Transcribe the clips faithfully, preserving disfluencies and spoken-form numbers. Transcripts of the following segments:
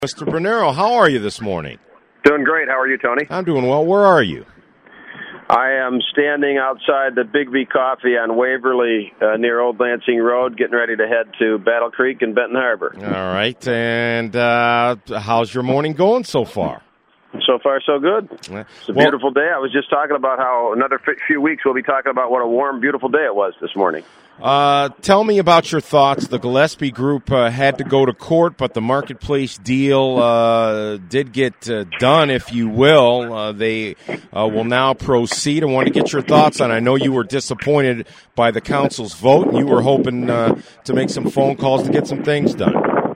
Mister Bernero, how are you this morning? Doing great. How are you, Tony? I'm doing well. Where are you? I am standing outside the Big V Coffee on Waverly uh, near Old Lansing Road, getting ready to head to Battle Creek and Benton Harbor. All right. And uh, how's your morning going so far? So far, so good. It's a well, beautiful day. I was just talking about how another few weeks we'll be talking about what a warm, beautiful day it was this morning. Uh, tell me about your thoughts. The Gillespie Group uh, had to go to court, but the Marketplace deal uh, did get uh, done, if you will. Uh, they uh, will now proceed. I want to get your thoughts on it. I know you were disappointed by the council's vote, and you were hoping uh, to make some phone calls to get some things done.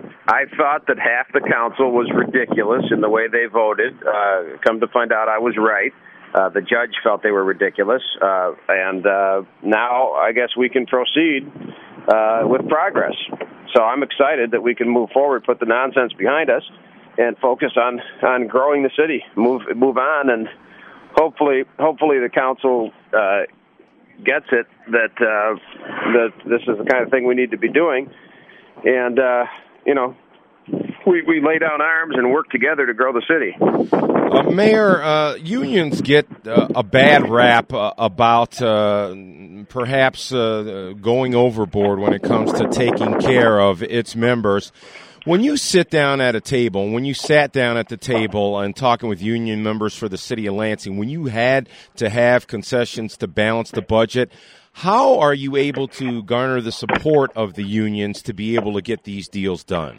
I thought that half the council was ridiculous in the way they voted. Uh, come to find out I was right. Uh, the judge felt they were ridiculous, uh, and uh, now I guess we can proceed uh, with progress. So I'm excited that we can move forward, put the nonsense behind us, and focus on, on growing the city, move move on, and hopefully hopefully the council uh, gets it that uh, that this is the kind of thing we need to be doing, and uh, you know. We, we lay down arms and work together to grow the city. Uh, Mayor, uh, unions get uh, a bad rap uh, about uh, perhaps uh, going overboard when it comes to taking care of its members. When you sit down at a table, when you sat down at the table and talking with union members for the city of Lansing, when you had to have concessions to balance the budget, how are you able to garner the support of the unions to be able to get these deals done?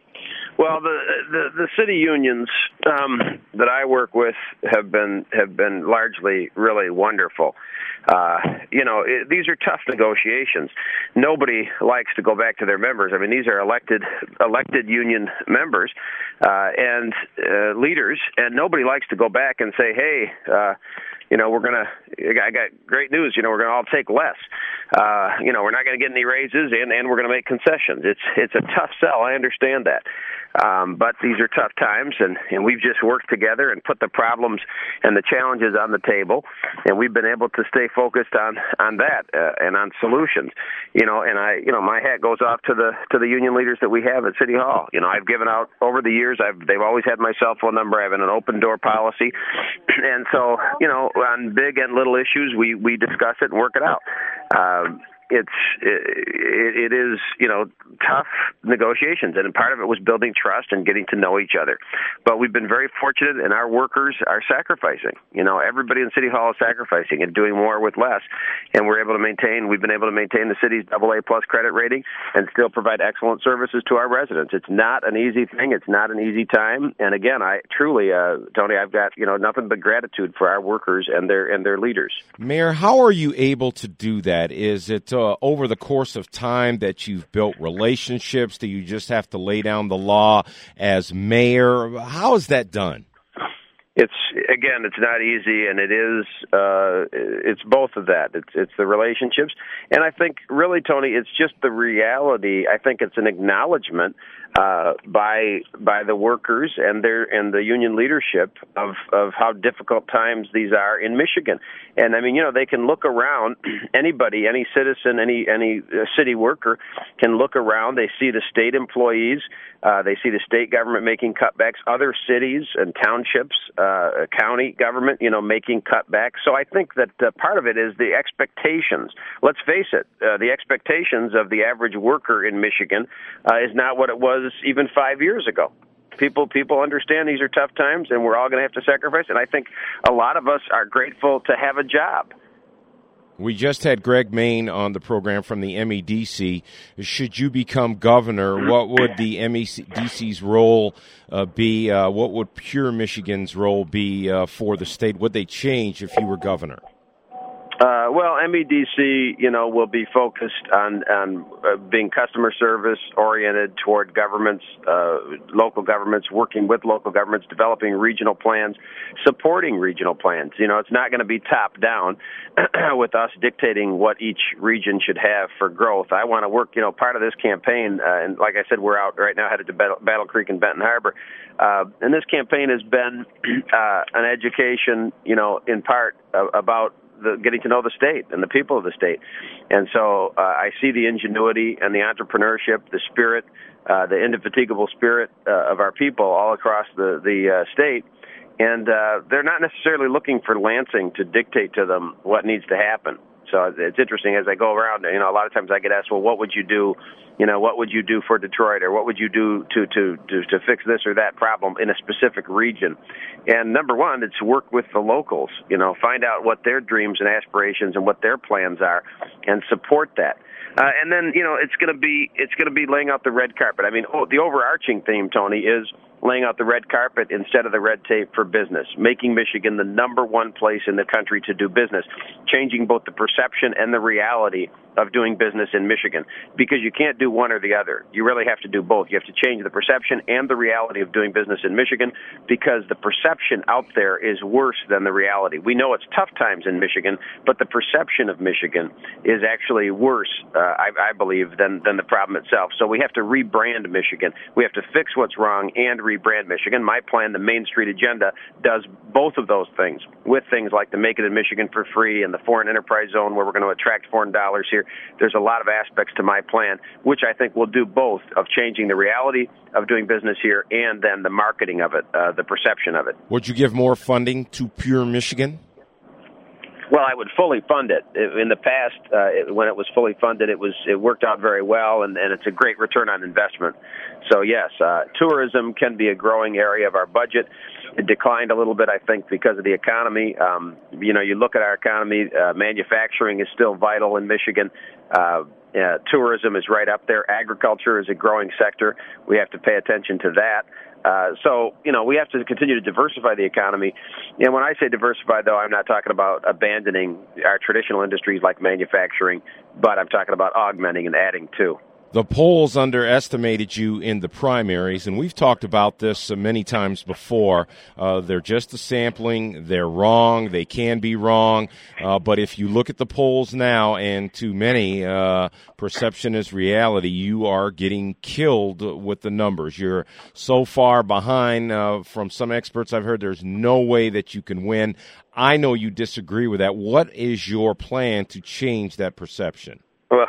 Well, the, the the city unions um, that I work with have been have been largely really wonderful. Uh, you know, it, these are tough negotiations. Nobody likes to go back to their members. I mean, these are elected elected union members uh, and uh, leaders, and nobody likes to go back and say, "Hey, uh, you know, we're gonna. I got great news. You know, we're gonna all take less. Uh, you know, we're not gonna get any raises, and, and we're gonna make concessions." It's it's a tough sell. I understand that. Um, but these are tough times, and, and we've just worked together and put the problems and the challenges on the table, and we've been able to stay focused on on that uh, and on solutions. You know, and I, you know, my hat goes off to the to the union leaders that we have at City Hall. You know, I've given out over the years. I've they've always had my cell phone number. I have an open door policy, and so you know, on big and little issues, we we discuss it and work it out. Um, It's it, it is you know tough negotiations, and part of it was building trust and getting to know each other. But we've been very fortunate, and our workers are sacrificing. You know, everybody in City Hall is sacrificing and doing more with less, and we're able to maintain. We've been able to maintain the city's double A plus credit rating and still provide excellent services to our residents. It's not an easy thing. It's not an easy time. And again, I truly, uh, Tony, I've got you know nothing but gratitude for our workers and their and their leaders. Mayor, how are you able to do that? Is it uh, over the course of time that you've built relationships? Do you just have to lay down the law as mayor? How is that done? It's again, it's not easy, and it is. Uh, it's both of that. It's it's the relationships, and I think really, Tony, it's just the reality. I think it's an acknowledgement uh, by by the workers and their and the union leadership of of how difficult times these are in Michigan. And I mean, you know, they can look around. Anybody, any citizen, any any city worker can look around. They see the state employees. Uh, they see the state government making cutbacks. Other cities and townships. Uh, county government, you know, making cutbacks. So I think that uh, part of it is the expectations. Let's face it, uh, the expectations of the average worker in Michigan uh, is not what it was even five years ago. People, people understand these are tough times, and we're all going to have to sacrifice. And I think a lot of us are grateful to have a job. We just had Greg Main on the program from the M E D C. Should you become governor, what would the M E D C's role uh, be? Uh, what would Pure Michigan's role be uh, for the state? Would they change if you were governor? Uh, well, M E D C, you know, will be focused on, on uh, being customer service oriented toward governments, uh, local governments, working with local governments, developing regional plans, supporting regional plans. You know, it's not going to be top down with us dictating what each region should have for growth. I want to work, you know, part of this campaign, uh, and like I said, we're out right now headed to Battle, Battle Creek and Benton Harbor. Uh, and this campaign has been uh, an education, you know, in part uh, about the getting to know the state and the people of the state. And so uh, I see the ingenuity and the entrepreneurship, the spirit, uh, the indefatigable spirit uh, of our people all across the, the uh, state. And uh, they're not necessarily looking for Lansing to dictate to them what needs to happen. So it's interesting as I go around, you know, a lot of times I get asked, well, what would you do, you know, what would you do for Detroit, or what would you do to, to, to, to fix this or that problem in a specific region? And number one, it's work with the locals, you know, find out what their dreams and aspirations and what their plans are and support that. Uh, and then, you know, it's going to be it's going to be laying out the red carpet. I mean, oh, the overarching theme, Tony, is laying out the red carpet instead of the red tape for business, making Michigan the number one place in the country to do business, changing both the perception and the reality of doing business in Michigan, because you can't do one or the other. You really have to do both. You have to change the perception and the reality of doing business in Michigan, because the perception out there is worse than the reality. We know it's tough times in Michigan, but the perception of Michigan is actually worse, uh, I, I believe, than, than the problem itself. So we have to rebrand Michigan. We have to fix what's wrong and rebrand Michigan. My plan, the Main Street Agenda, does both of those things, with things like the Make It in Michigan for Free and the Foreign Enterprise Zone, where we're going to attract foreign dollars here. There's a lot of aspects to my plan, which I think will do both of changing the reality of doing business here and then the marketing of it, uh, the perception of it. Would you give more funding to Pure Michigan? Well, I would fully fund it. In the past, uh, it, when it was fully funded, it was it worked out very well, and, and it's a great return on investment. So, yes, uh, tourism can be a growing area of our budget. It declined a little bit, I think, because of the economy. Um, you know, you look at our economy, uh, manufacturing is still vital in Michigan. Uh, uh, tourism is right up there. Agriculture is a growing sector. We have to pay attention to that. Uh, so, you know, we have to continue to diversify the economy. And when I say diversify, though, I'm not talking about abandoning our traditional industries like manufacturing, but I'm talking about augmenting and adding to. The polls underestimated you in the primaries, and we've talked about this uh, many times before. Uh, they're just a sampling. They're wrong. They can be wrong. Uh, but if you look at the polls now, and to many, uh, perception is reality, you are getting killed with the numbers. You're so far behind. Uh, from some experts I've heard, there's no way that you can win. I know you disagree with that. What is your plan to change that perception? Well,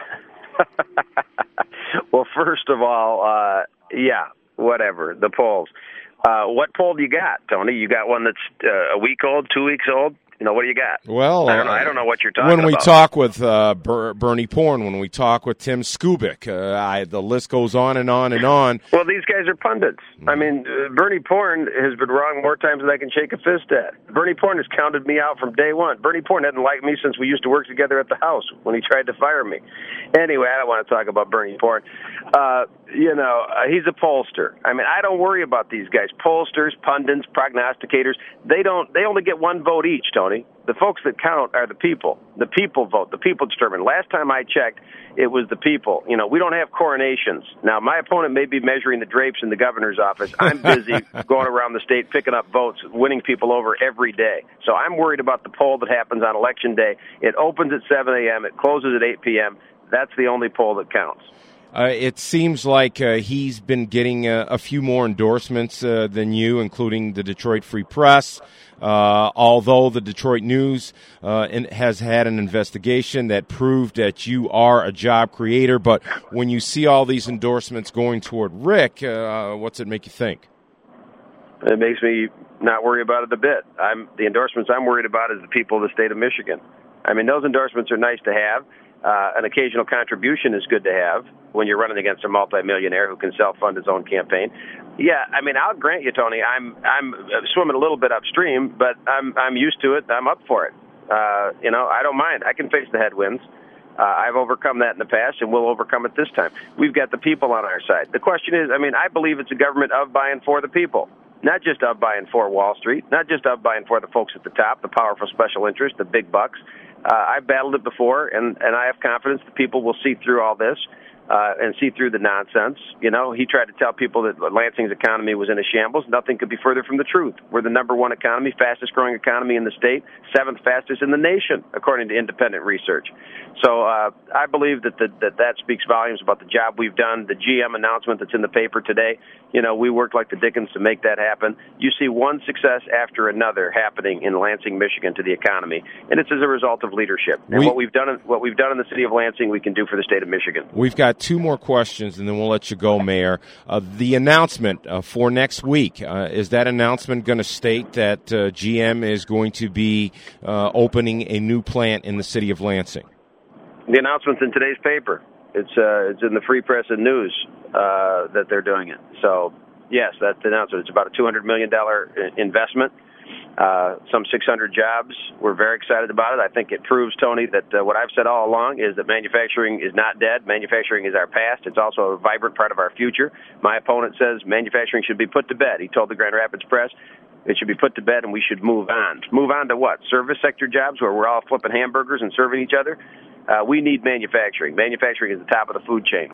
Well, first of all, uh, yeah, whatever, the polls. Uh, what poll do you got, Tony? You got one that's uh, a week old, two weeks old? You know, what do you got? Well, I don't know, I don't know what you're talking when we about. talk with uh, Ber- Bernie Porn, when we talk with Tim Skubic, uh, I, the list goes on and on and on. Well, these guys are pundits. Mm-hmm. I mean, uh, Bernie Porn has been wrong more times than I can shake a fist at. Bernie Porn has counted me out from day one. Bernie Porn hadn't liked me since we used to work together at the house when he tried to fire me. Anyway, I don't want to talk about Bernie Porn. Uh, you know, uh, he's a pollster. I mean, I don't worry about these guys. Pollsters, pundits, prognosticators, they don't. They only get one vote each, Tony. The folks that count are the people. The people vote. The people determine. Last time I checked, it was the people. You know, we don't have coronations. Now, my opponent may be measuring the drapes in the governor's office. I'm busy going around the state picking up votes, winning people over every day. So I'm worried about the poll that happens on Election Day. It opens at seven a.m. It closes at eight p.m. That's the only poll that counts. Uh, it seems like uh, he's been getting uh, a few more endorsements uh, than you, including the Detroit Free Press. Uh, although the Detroit News uh, in, has had an investigation that proved that you are a job creator. But when you see all these endorsements going toward Rick, uh, what's it make you think? It makes me not worry about it a bit. I'm the endorsements I'm worried about is the people of the state of Michigan. I mean, those endorsements are nice to have. Uh, an occasional contribution is good to have when you're running against a multimillionaire who can self-fund his own campaign. Yeah, I mean, I'll grant you, Tony, I'm I'm swimming a little bit upstream, but I'm I'm used to it. I'm up for it. Uh, you know, I don't mind. I can face the headwinds. Uh, I've overcome that in the past, and we'll overcome it this time. We've got the people on our side. The question is, I mean, I believe it's a government of, by, and for the people. Not just of, by, and for Wall Street. Not just of, by, and for the folks at the top, the powerful special interests, the big bucks. Uh, I've battled it before, and, and I have confidence the people will see through all this uh, and see through the nonsense. You know, he tried to tell people that Lansing's economy was in a shambles. Nothing could be further from the truth. We're the number one economy, fastest growing economy in the state, seventh fastest in the nation, according to independent research. So uh, I believe that, the, that that speaks volumes about the job we've done. The G M announcement that's in the paper today, You know, we worked like the dickens to make that happen. You see one success after another happening in Lansing, Michigan, to the economy, and it's as a result of leadership. And we, what we've done, what we've done in the city of Lansing, we can do for the state of Michigan. We've got two more questions, and then we'll let you go, Mayor. Uh, the announcement uh, for next week, uh, is that announcement going to state that uh, G M is going to be uh, opening a new plant in the city of Lansing? The announcement's in today's paper. It's uh, it's in the Free Press and News uh, that they're doing it. So, yes, that's the announcement. It's about a two hundred million dollars investment, uh, some six hundred jobs. We're very excited about it. I think it proves, Tony, that uh, what I've said all along is that manufacturing is not dead. Manufacturing is our past. It's also a vibrant part of our future. My opponent says manufacturing should be put to bed. He told the Grand Rapids Press it should be put to bed and we should move on. Move on to what? Service sector jobs where we're all flipping hamburgers and serving each other? Uh, we need manufacturing. Manufacturing is the top of the food chain.